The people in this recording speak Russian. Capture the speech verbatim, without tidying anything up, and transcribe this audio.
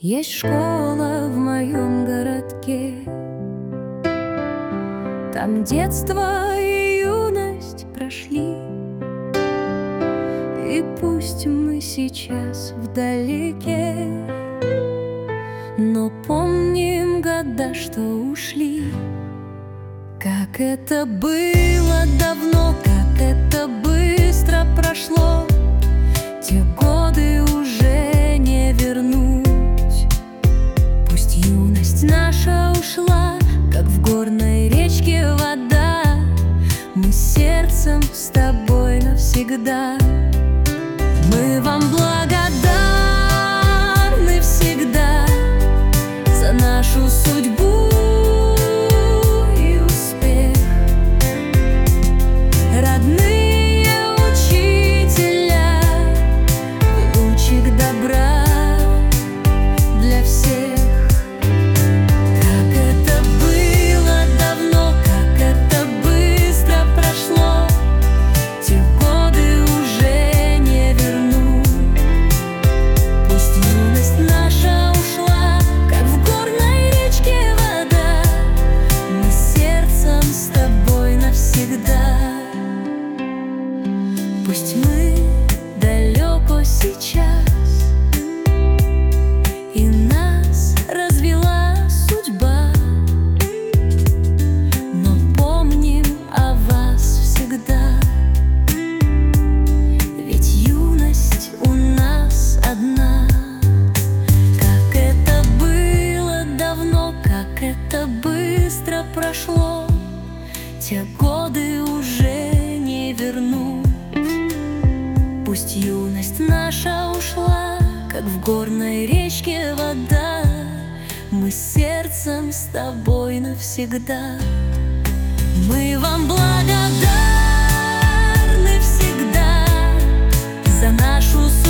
Есть школа в моем городке, там детство и юность прошли. И пусть мы сейчас вдалеке, но помним года, что ушли. Как это было давно, как это быстро прошло, те годы уже не вернуть. Пусть юность наша ушла, как в горной речке вода, мы сердцем с тобой навсегда. Мы вам благодарны всегда за нашу судьбу и успех. Родные учителя, лучик добра для всех. Как это было давно, как это быстро прошло, те годы уже не вернуть. Пусть юность наша ушла, как в горной речке вода, мы сердцем с тобой навсегда. Пусть мы далеко сейчас, и нас развела судьба, но помним о вас всегда. Ведь юность у нас одна. Как это было давно, как это быстро прошло, те годы уже не вернуть. Пусть юность наша ушла, как в горной речке вода, мы сердцем с тобой навсегда. Мы вам благодарны всегда за нашу